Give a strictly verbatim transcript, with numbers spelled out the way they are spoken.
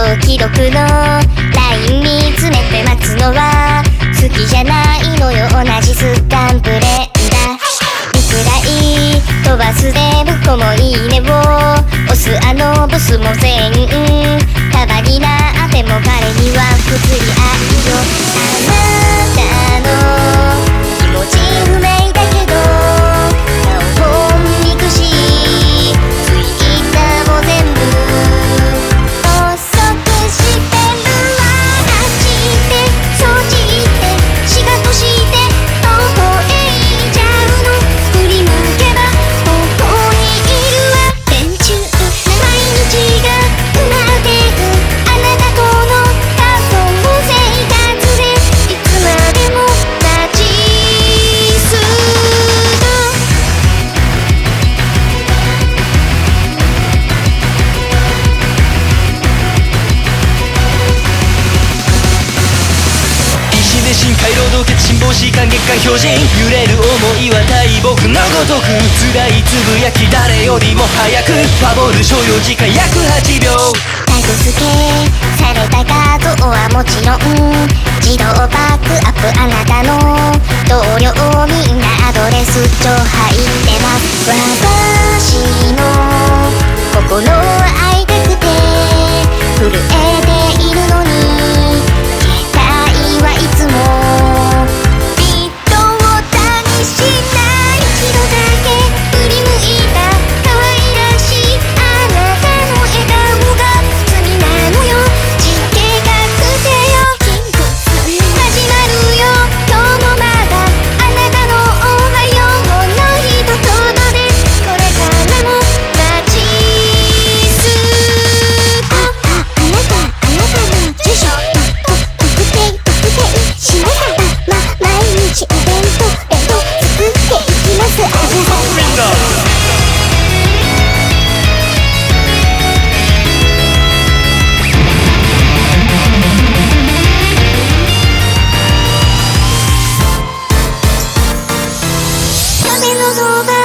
既読の ライン 見つめて待つのは好きじゃないのよ、同じスタンプ連打。いくらい飛ばすで向こうもいいねを押す、あのブスも全員束になっても彼には不釣り合いよ。あなたの気持ち不明だけど顔を見くしツイッターも全部遅くしてるわ。走ってそして仕事してどこへ行っちゃうの。振り向けばここにいるわ。連中毎日が埋まってくあなたとの仮想生活でいつまでも待ちする。 必死で深海労働血辛抱士官月間標準、揺れる想いは大木のごとく辛いつぶやき誰よりも早くファボル所要時間約はちびょう。 タグ付けされた画像はもちろん自動バックアップ、あなたの同僚みんなアドレス帳入ってます。私の心会いたくて震えているのに携帯はいつもビットをタにしない。一度だけ振り向いた可愛らしいあなたの笑顔が罪なのよ。実計画せよキングス始まるよ。今日もまだあなたのおはようの一言です。これからも待ちする。あ、あ、あなた、あなたの住所と特定特定しました。ま、毎日お弁当弁当作っていきます。あなた風のそば